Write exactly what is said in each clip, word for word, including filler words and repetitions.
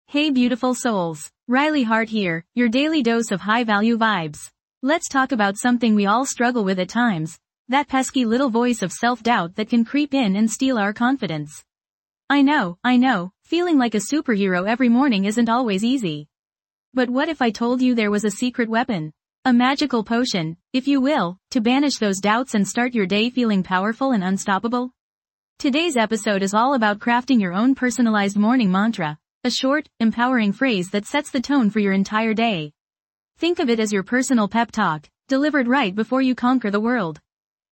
Hey beautiful souls, Riley Hart here, your daily dose of high-value vibes. Let's talk about something we all struggle with at times, that pesky little voice of self-doubt that can creep in and steal our confidence. I know, I know, feeling like a superhero every morning isn't always easy. But what if I told you there was a secret weapon? A magical potion, if you will, to banish those doubts and start your day feeling powerful and unstoppable? Today's episode is all about crafting your own personalized morning mantra. A short, empowering phrase that sets the tone for your entire day. Think of it as your personal pep talk, delivered right before you conquer the world.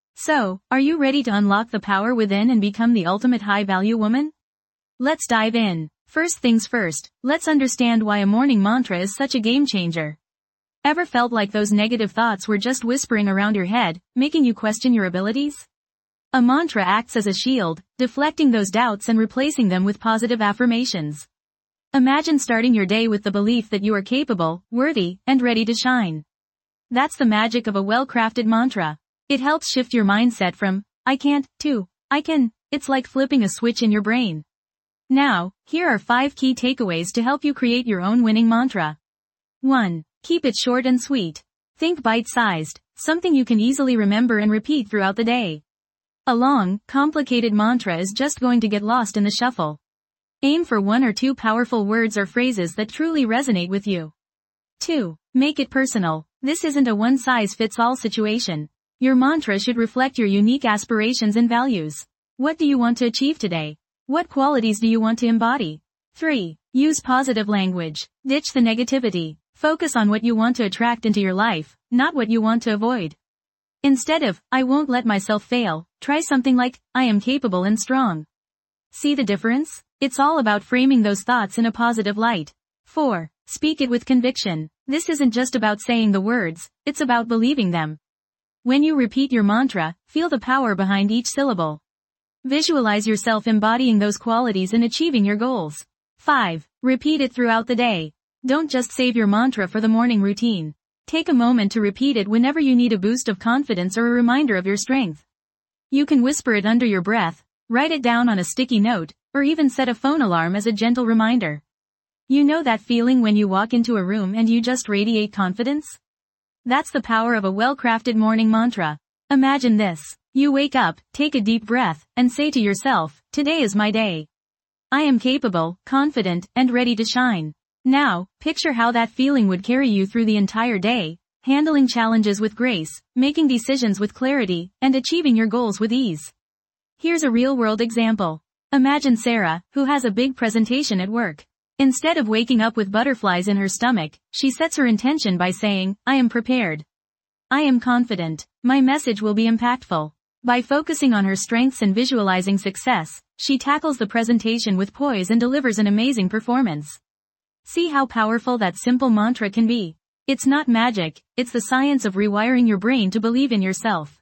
So, are you ready to unlock the power within and become the ultimate high-value woman? Let's dive in. First things first, let's understand why a morning mantra is such a game-changer. Ever felt like those negative thoughts were just whispering around your head, making you question your abilities? A mantra acts as a shield, deflecting those doubts and replacing them with positive affirmations. Imagine starting your day with the belief that you are capable, worthy, and ready to shine. That's the magic of a well-crafted mantra. It helps shift your mindset from, I can't, to, I can. It's like flipping a switch in your brain. Now, here are five key takeaways to help you create your own winning mantra. one. Keep it short and sweet. Think bite-sized, something you can easily remember and repeat throughout the day. A long, complicated mantra is just going to get lost in the shuffle. Aim for one or two powerful words or phrases that truly resonate with you. two. Make it personal. This isn't a one-size-fits-all situation. Your mantra should reflect your unique aspirations and values. What do you want to achieve today? What qualities do you want to embody? three. Use positive language. Ditch the negativity. Focus on what you want to attract into your life, not what you want to avoid. Instead of, I won't let myself fail, try something like, I am capable and strong. See the difference? It's all about framing those thoughts in a positive light. four. Speak it with conviction. This isn't just about saying the words, it's about believing them. When you repeat your mantra, feel the power behind each syllable. Visualize yourself embodying those qualities and achieving your goals. five. Repeat it throughout the day. Don't just save your mantra for the morning routine. Take a moment to repeat it whenever you need a boost of confidence or a reminder of your strength. You can whisper it under your breath, write it down on a sticky note, or even set a phone alarm as a gentle reminder. You know that feeling when you walk into a room and you just radiate confidence? That's the power of a well-crafted morning mantra. Imagine this. You wake up, take a deep breath, and say to yourself, today is my day. I am capable, confident, and ready to shine. Now, picture how that feeling would carry you through the entire day, handling challenges with grace, making decisions with clarity, and achieving your goals with ease. Here's a real-world example. Imagine Sarah, who has a big presentation at work. Instead of waking up with butterflies in her stomach, she sets her intention by saying, I am prepared. I am confident. My message will be impactful. By focusing on her strengths and visualizing success, she tackles the presentation with poise and delivers an amazing performance. See how powerful that simple mantra can be. It's not magic, it's the science of rewiring your brain to believe in yourself.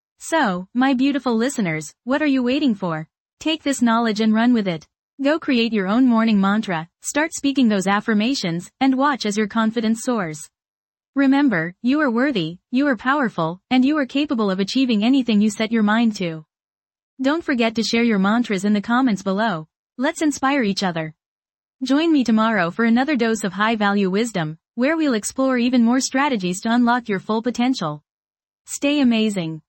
So, my beautiful listeners, what are you waiting for? Take this knowledge and run with it. Go create your own morning mantra, start speaking those affirmations, and watch as your confidence soars. Remember, you are worthy, you are powerful, and you are capable of achieving anything you set your mind to. Don't forget to share your mantras in the comments below. Let's inspire each other. Join me tomorrow for another dose of high-value wisdom, where we'll explore even more strategies to unlock your full potential. Stay amazing.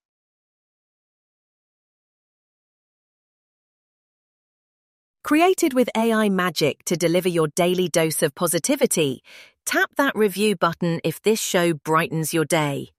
Created with A I magic to deliver your daily dose of positivity, tap that review button if this show brightens your day.